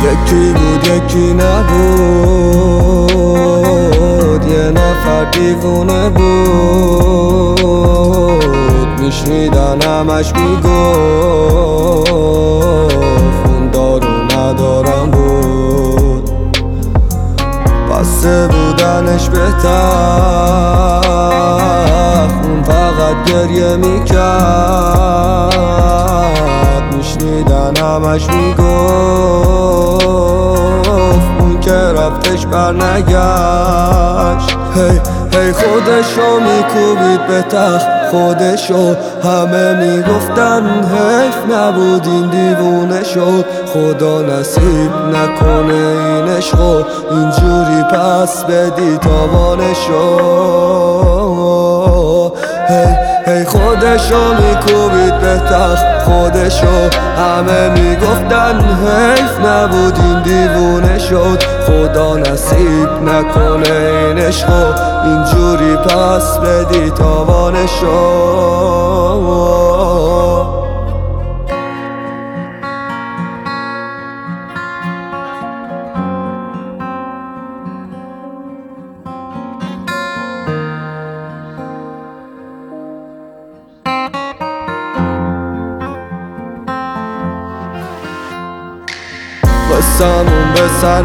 یکی بود یکی نبود، یه نفر دیوونه بود، میشنیدن همش میگفت اون دارو ندارم بود. بسته بودنش به تخت، اون فقط گریه میکرد، میشنیدن همش میگفت اون که رفتش بر نگشت. هی خودشو میکوبید به تخت، خودشو همه میگفتن حیف نبود این دیوونه شد، خدا نصیب نکنه این عشقو اینجوری پس بدی تاوانشو. هی خودشو میکوبید به تخت، خودشو همه میگفتن حیف نبود این دیوونه شد، خدا نصیب نکنه این عشقو اینجوری پس بدی تاوانشو. قصه‌مون به سر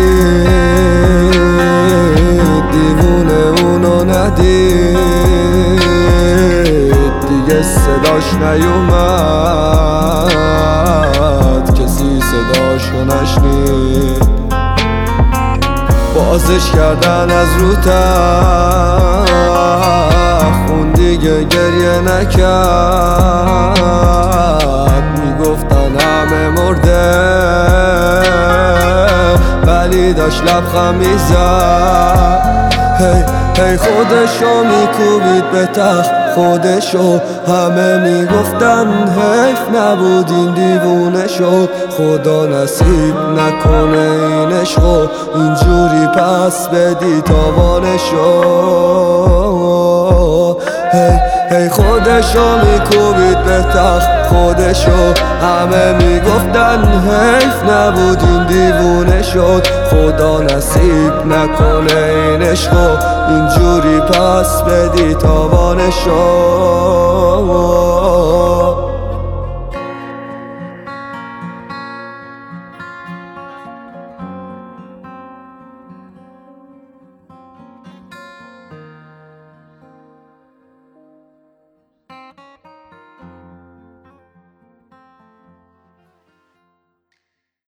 رسید، دیوونه اونو ندید، دیگه صداش نیومد، کسی صداشو نشنید. بازش کردن از رو تخت، اون دیگه گریه نکرد، میگفتن همه مرده ولی داشت لبخند میزد. هی خودشو میکوبید به تخت، خودشو همه میگفتن حیف نبود این دیوونه شد، خدا نصیب نکنه این عشقو اینجوری پس بدی تاوانشو. هی خودشو میکوبید به تخت، خودشو همه میگفتن حیف نبود این دیوونه شد، خدا نصیب نکنه این عشقو اینجوری پس بدی تاوانشو.